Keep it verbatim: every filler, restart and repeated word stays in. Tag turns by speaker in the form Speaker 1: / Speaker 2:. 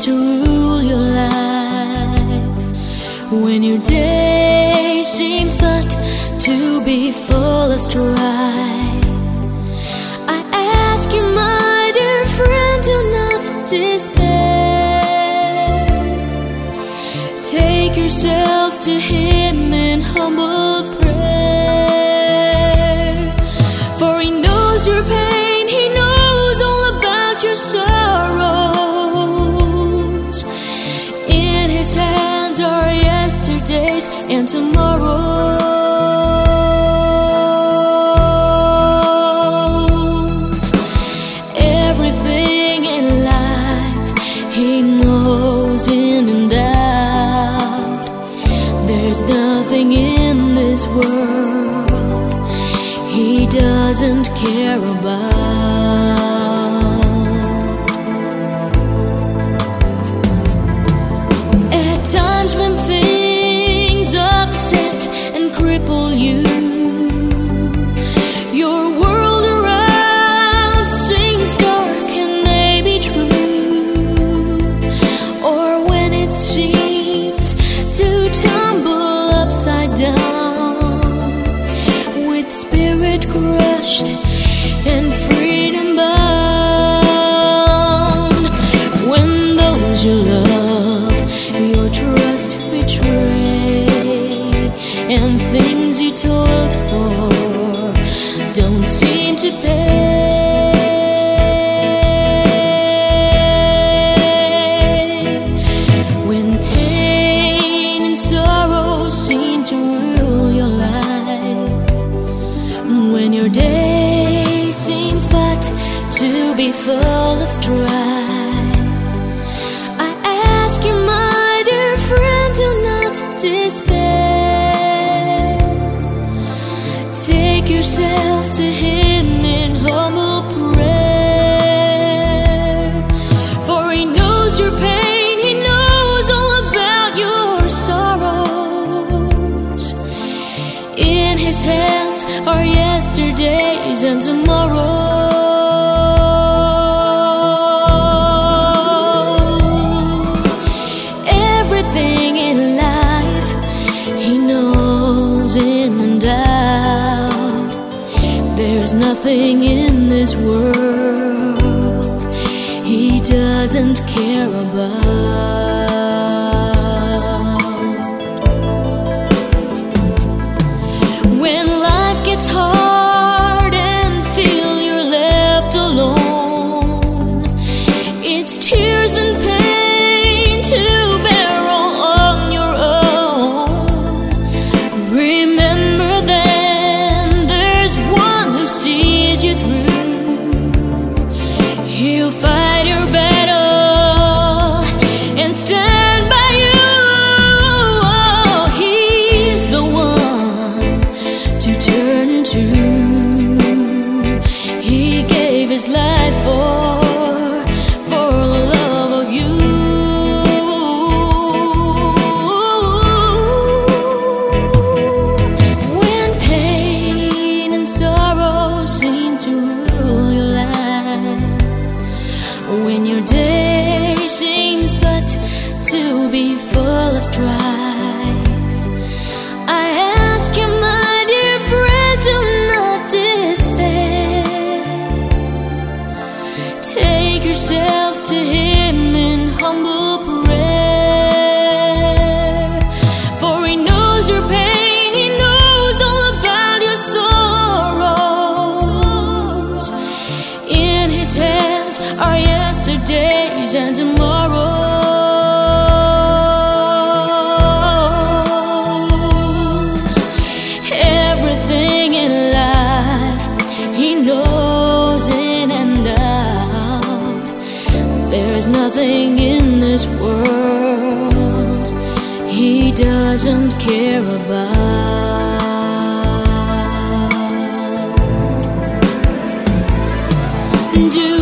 Speaker 1: to rule your life. When your day seems but to be full of strife, I ask you, my dear friend, do not despair. Take yourself to Him in humble prayer, for He knows your pain, He knows all about your sorrows. In His hands are yesterdays and tomorrows. Everything in life He knows in and out. There's nothing in this world He doesn't care about. At times when things upset and cripple you, your world around seems dark and maybe true, or when it seems to tumble upside down, with spirit crushed and freedom bound. When those you love your trust betrayed, and things you toiled for don't seem to pay, when pain and sorrow seem to rule your life, when your day seems but to be full of strife, I ask you, my dear friend, do not despair. Take yourself to Him in humble prayer, for He knows your pain, He knows all about your sorrows. In His hands are yesterdays and tomorrows. Everything in life He knows in and out. There's nothing in this world He doesn't care about. When life gets hard and feel you're left alone, it's tears and pain to bear all on your own. Remember then, there's one who sees you through. He'll fight your battle and stand by you. Oh, He's the one to turn to. He gave His life for, for the love of you. When pain and sorrow seem to rule your life, when your day seems but to be full of strife, I ask you, my dear friend, do not despair. Take yourself to Him in humble prayer, for He knows your pain, He knows all about your sorrows. In His hands are yesterdays and tomorrows. Everything in life He knows in and out. There's nothing in this world He doesn't care about. Do